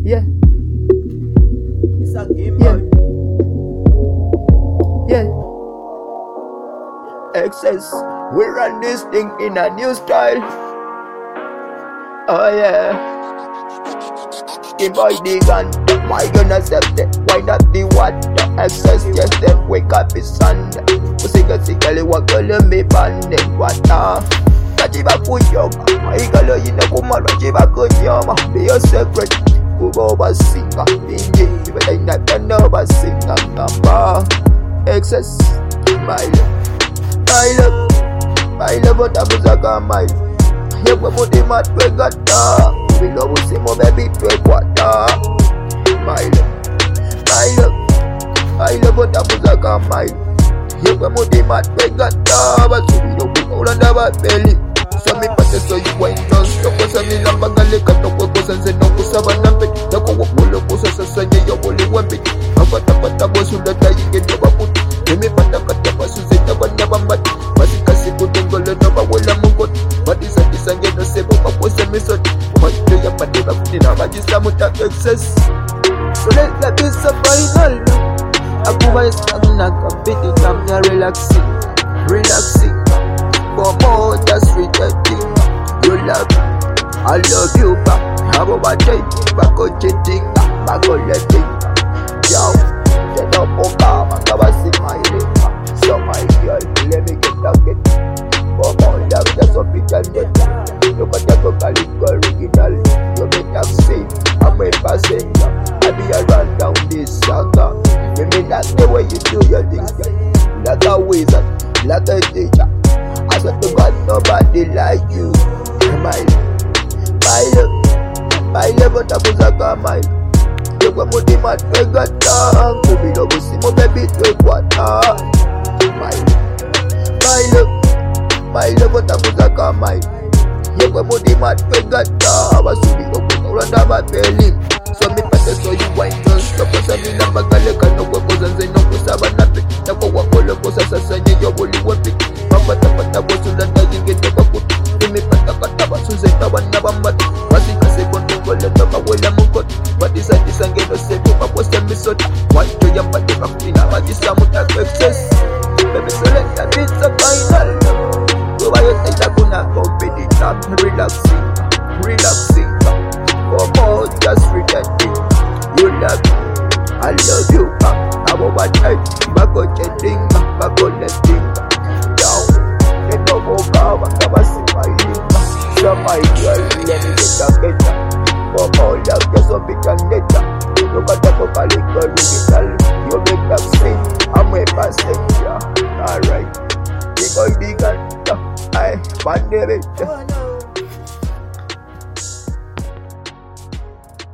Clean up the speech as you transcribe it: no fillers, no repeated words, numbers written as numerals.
Yeah. It's a game, Yeah. boy. Yeah. Excess. We run this thing in a new style. Oh yeah. Game boy Degan. My gonna accept it. Wind up the water. Excess. Yes, then wake up the sun. Usigasikali wakole me bande water. Kachiba kuyoga. My galo yina kumalo chiba kunyoma. Be your secret. Kuboba singa. Inje. But I not another singa number. Excess. My love, otabuzaka my yekwe mutima twegata bilo busimo baby twekwata my love, otabuzaka my yekwe mutima twegata basubiro kukolanda babeli Swami pate so you wine non-stop Swami lambangaleka tokwe kosa nze nokusaba nambe Nako wakulo kosa sasanye ya wole wembiti Afata bosulata yinge nyobaputi Nemi pata kata basuzeta banyabambati Masikasi kutungole noba wela mungoti Matisa tisange no sebo kakwese misoti Macho ya padeba kutina majisa muta excess So let this a final Akuba yesagna kapiti kamya relaxing For more just rejecting You love me, I love you back How about changing, back on cheating Back on letting Yo, set up for calm and never see my ring So my girl, let me get that get For more love, just up it and get Look at your vocal original You make that safe, I'm a passenger I be around down this saga Give me that the way you do your things Like a wizard, like a teacher I swear to God, nobody like you. My love, otabuzaka my yekwe mutima twegata kubilo busimo baby twekwata my love, otabuzaka my yekwe mutima twegata basubiro kukolanda babeli So me pate so you wine non-stop Sami lambagaleka nokwe koza nze nokusaba nape Nako wakole kosa sasanye yo woli wempiti Pata bosulanda yinge nyobaputi Imi pata kata basuzeta wanabambati Masikase kontungole noba wela mungoti Batisa tisange no sebo kakwese misoti Wancho ya pate kakutina majisa muta excess Baby select it's a final Kuba yote kuna competitor Relaxing For more just pretending You love me, I love you back How about that, back on chatting, back on letting Down, no more power, never see my link So my girl, let me get a better For more love, just so big and better Look at the vocal original You make that sing, I'm a passenger Alright, big boy, big and I, one day,